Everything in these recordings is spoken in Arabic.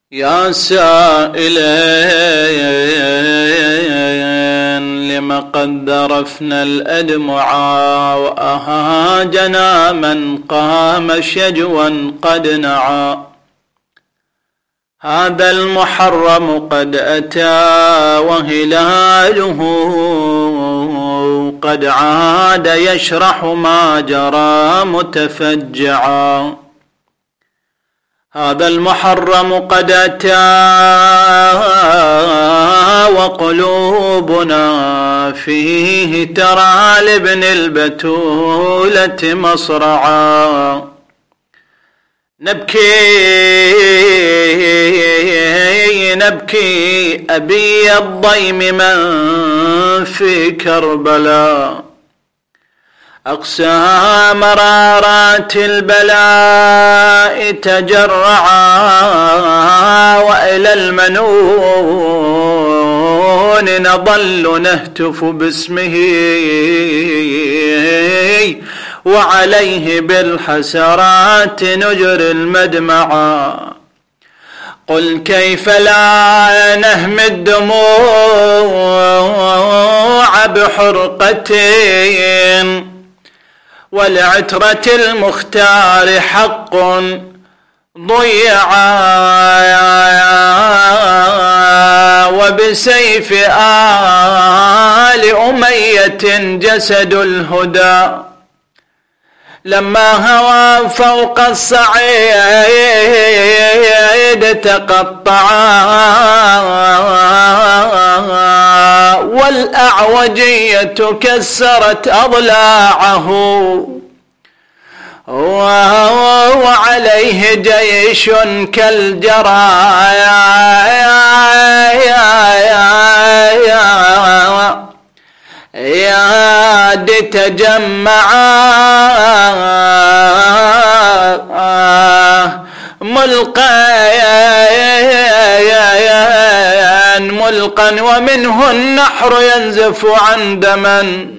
يا سائلين لم قد ذرفنا الأدمعا وأهاجنا من قام شجوا قد نعى. هذا المحرم قد أتى وهلاله قد عاد يشرح ما جرى متفجعا. هذا المحرم قد أتى وقلوبنا فيه ترى لابن البتولة مصرعا. نبكي أبي الضيم من في كربلاء. أقسى مرارات البلاء تجرعا وإلى المنون نظل نهتف باسمه وعليه بالحسرات نجري المدمعا. قل كيف لا نهمي الدموع بحرقة ولعترة المختار حق ضيعا وبسيف آل أمية جسد الهدى لما هوى فوق الصعيد تقطعا والأعوجية كسرت أضلاعه وعليه جيش كالجرايا تجمعا ملقا ومنه النحر ينزف عن دما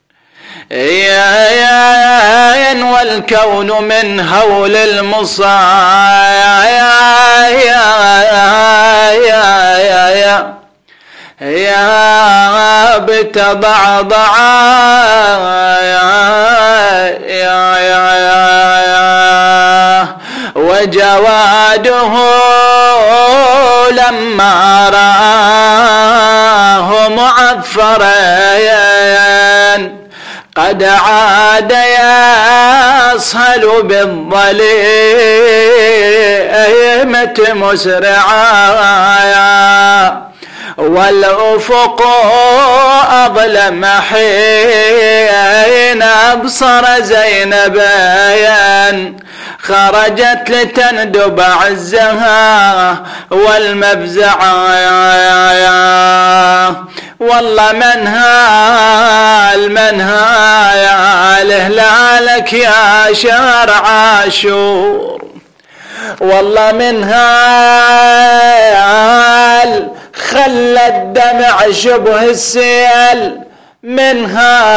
والكون من هول المصايا بتضعضعا وجواده لما رآه معفرا قد عاد يصهل بالظليمة مسرعا والأفق أظلم حين أبصر زينبا خرجت لتندب عزها والمفزعا. والله منها يا الهلالك يا شهر عاشور والله منها خلى الدمع شبه السيل منها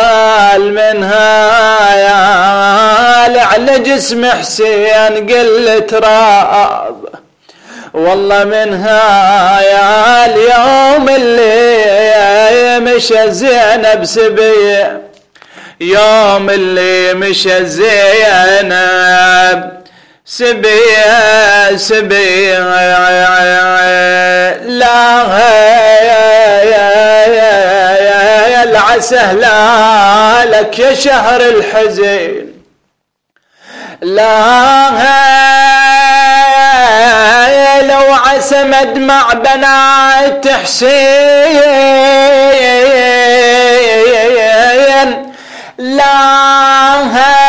يا على جسم حسين قلة راب والله منها يا اليوم اللي مشى زينب سبيع يوم اللي مشى زينب سبيع لا يا العسى لك يا شهر الحزين لا لو عسى مدمع بنات حسين لا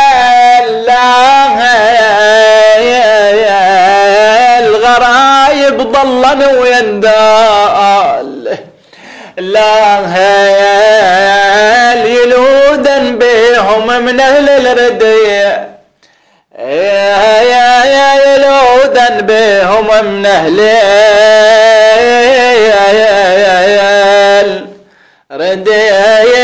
الغرايب ضلن ويندال لا يلودن بهم من اهل الردية يلودن بهم من اهل الردية